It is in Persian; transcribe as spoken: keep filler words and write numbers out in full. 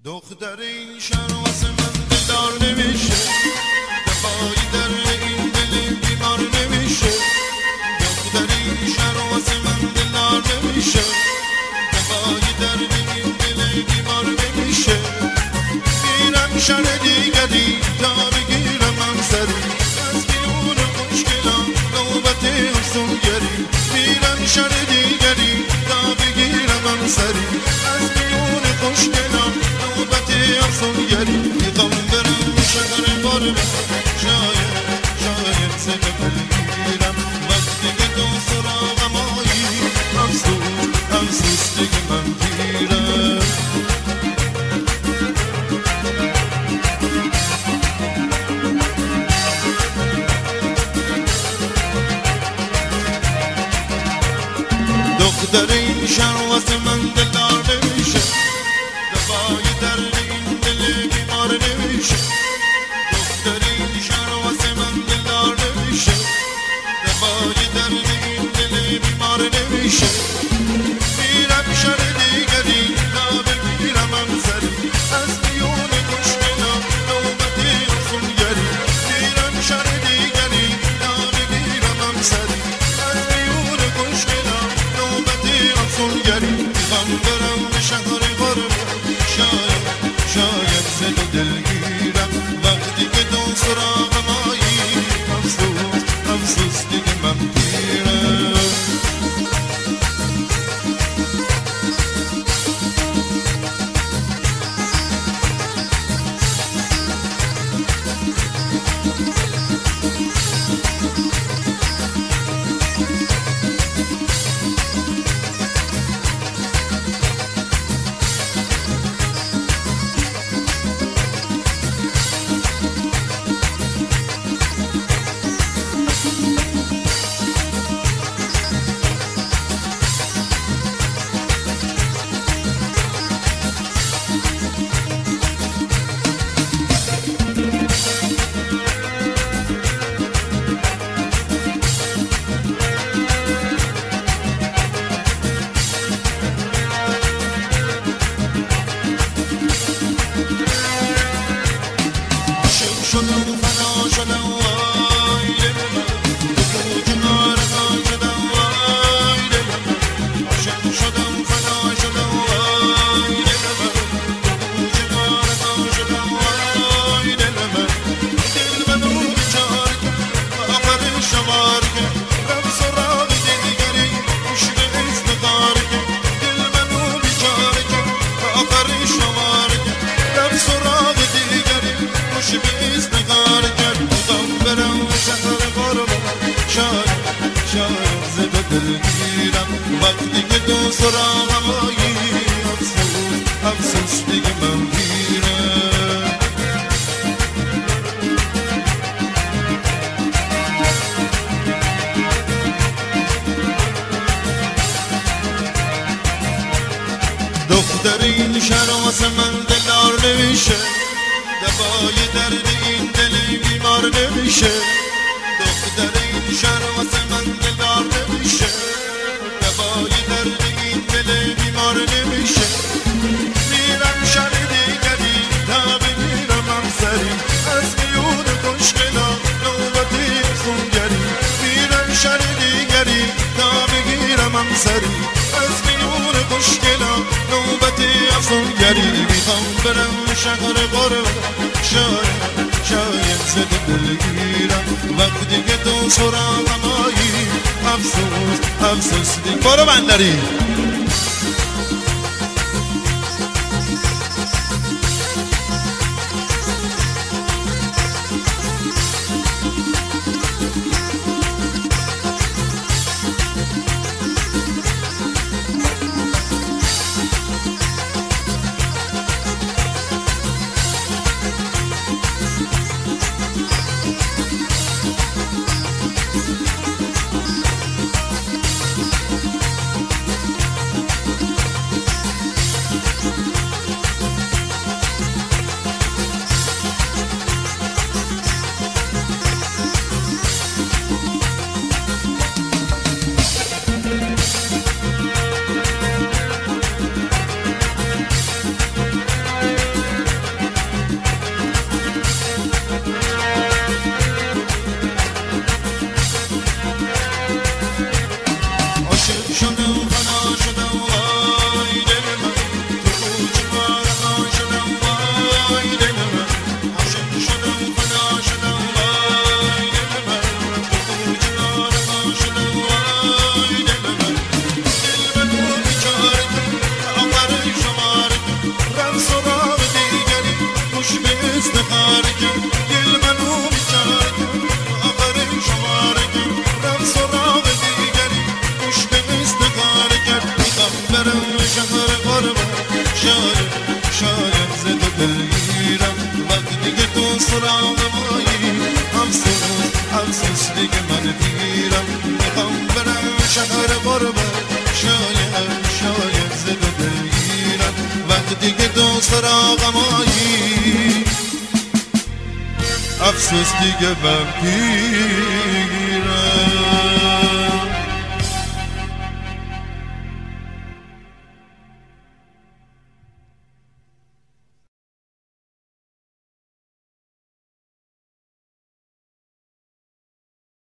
دختر این شهر واسه من دلدار نمیشه، دفاعی در این دل بیمار نمیشه. دختر این شهر واسه من دلدار نمیشه، دفاعی در این دل بیمار نمیشه. میرم شهر دیگری تا بگیرم همسری، از بیرون خوشگلم نوبت افسونگری. میرم شهر دیگری تا بگیرم همسری، از بیرون خوشگلم افسونگری. میخوام برم شهر بارم، شاید شاید سه بگیرم وقتی که تو سراغم آیی. افسوس افسوس دیگه من گیرم. دختر این شهر واسه من دلدار نمیشه، دفاعی در این دل بیمار نمیشه. دختر این شهر واسه من دلدار نمیشه، دفاعی در این دل بیمار نمیشه. میرم شهر دیگری تا بگیرم همسری، از میون خوشگلم نوبت افسونگری. میرم شهر دیگری تا بگیرم همسری، از میون خوشگلم نوبت افسونگری. میخوام برم شهر غربت، شاید شاید زد دلگیرم وقتی که تو سراغم آیی. افسوس افسوس دیگه من گیرم. وقتی که تو سراغم آیی. افسوس افسوس دیگه من گیرم. دختر این شهر واسه من دلدار نمیشه، دفاعی درد این دل بیمار نمیشه. دختر این شهر واسه من دلدار نمیشه، دفاعی درد این دل بیمار نمیشه. میرم شهر دیگری تا بگیرم همسری، از میون خوشگلم نوبت افسونگری. میرم شهر دیگری تا بگیرم همسری، از میون خوشگلم نوبت افسونگری. میخوام برم شهر غربت، شاید شاید زد دلگیرم وقتی که تو سراغم آیی. افسوس افسوس دیگه. برو بندری. شاید شاید زده بگیرم وقتی که تو سراغ مایی افسوس افسوس دیگه من دیرم میخوام برم شهر غربت شاید شاید زده بگیرم وقتی که تو سراغ مایی افسوس دیگه من دیرم